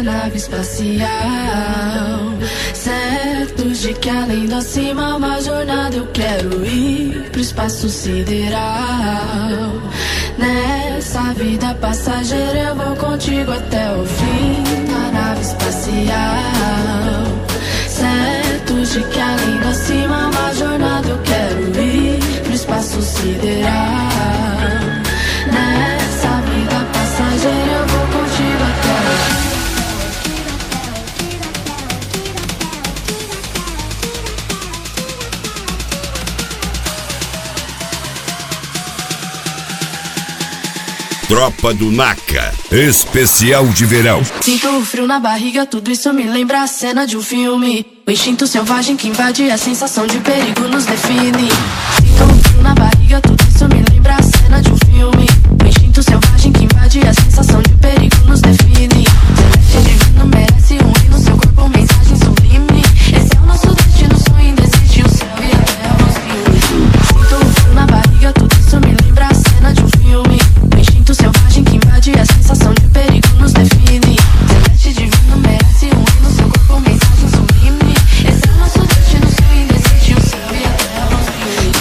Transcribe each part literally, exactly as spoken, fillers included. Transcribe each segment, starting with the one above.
nave espacial, certos de que além do acima uma jornada eu quero ir pro espaço sideral. Nessa vida passageira eu vou contigo até o fim da nave espacial, certos de que além do acima uma jornada eu quero ir pro espaço sideral. Nessa vida passageira eu vou contigo até o fim. Tropa do Naka, especial de verão. Sinto o frio na barriga, tudo isso me lembra a cena de um filme. O instinto selvagem que invade, a sensação de perigo nos define. Sinto o frio na barriga, tudo isso me lembra a cena de um filme. O instinto selvagem que invade, a sensação de perigo nos define. Celeste divino merece um rio no seu corpo, mensagem sublime. Esse é o nosso destino, sonho indesistir, o céu e a terra nos filmes. Sinto o frio na barriga, tudo isso me lembra a cena de um filme. O instinto selvagem que invade, a sensação de perigo nos define. Celeste divino merece um rio no seu corpo, mensagem sublime. Esse é o nosso destino, sonho indesistir, o céu e a terra nos filmes.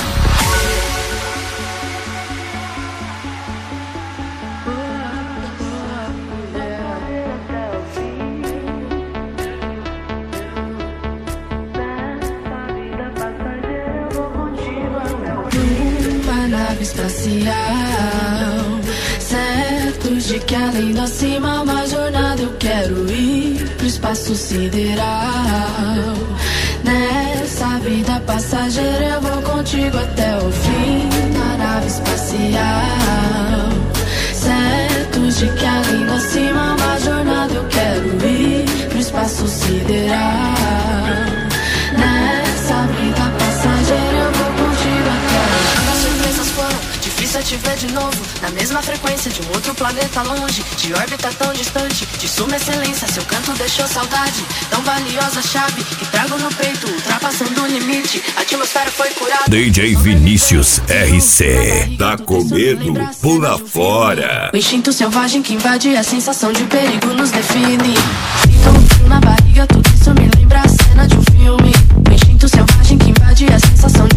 Uma nave espacial, certos de que além do acima uma jornada eu quero ir pro espaço sideral. Nessa vida passageira eu vou contigo até o fim da nave espacial, certos de que além do acima uma jornada eu quero ir pro espaço sideral. Nessa vida passageira eu vou contigo até o fim. As surpresas foram difícil é te ver de novo, na mesma frequência de um outro planeta longe, de órbita tão distante, de suma excelência. Seu canto deixou saudade, tão valiosa chave que trago no peito, ultrapassando o limite. A atmosfera foi curada. D J Vinícius R C. Tá com medo? Pula fora. O instinto selvagem que invade, a sensação de perigo nos define. Sinto um frio na barriga, tudo isso me lembra a cena de um filme. O instinto selvagem que invade, a sensação de